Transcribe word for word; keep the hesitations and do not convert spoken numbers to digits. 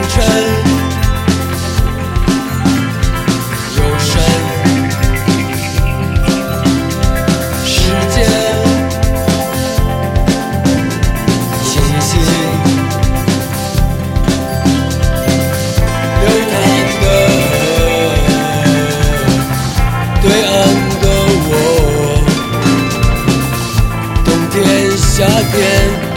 晨，有神，时间清晰，流淌的对岸的我，冬天夏天。